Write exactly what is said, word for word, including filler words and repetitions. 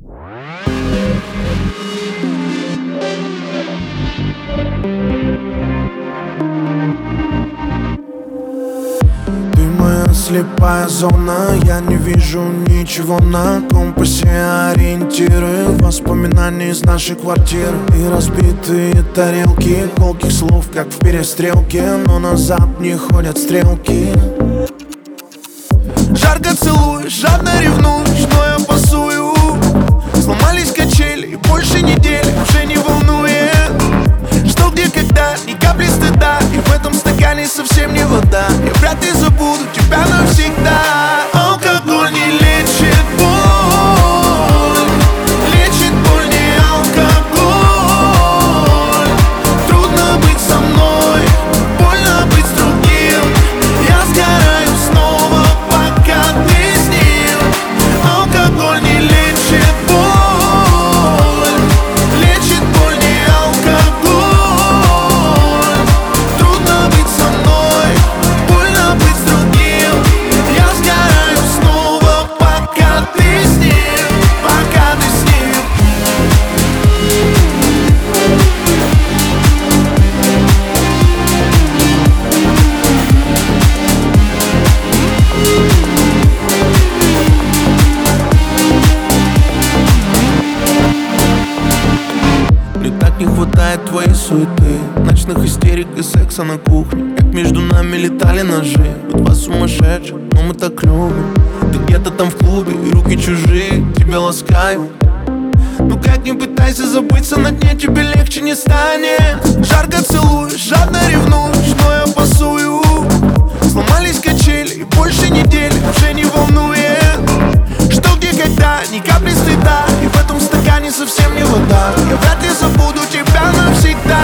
Слепая зона, я не вижу ничего на компасе. Ориентиры воспоминаний из нашей квартиры и разбитые тарелки, колких слов, как в перестрелке, но назад не ходят стрелки. Жарко целуешь, жадно ревнуешь, но я пасую. Сломались качели и больше недели уже не волнует. Что, где, когда, ни капли стыда, и в этом стакане совсем не вода. Я вряд ли забуду тебя навсегда. Алкоголь не лечит боль, лечит боль не алкоголь. Трудно быть со мной, больно быть с другим. Я сгораю снова, пока ты с ним. Алкоголь не лечит боль, лечит боль не алкоголь. Трудно быть со мной, больно быть с другим. Я сгораю снова, пока ты с ним, пока ты с ним. Мне так не хватает твоей суеты, ночных истерик и секса на кухне. Как между нами летали ножи, мы два сумасшедших, но мы так любим. Ты где-то там в клубе, и руки чужие тебя ласкают. Ну как не пытайся забыться, на дне тебе легче не станет. Жарко целуешь, жадно ревнуешь, но я пасую. Сломались качели и больше недели уже не волнует. Что, где, когда, ни капли стыда, и в этом стакане совсем не вода. Я вряд ли забуду тебя навсегда.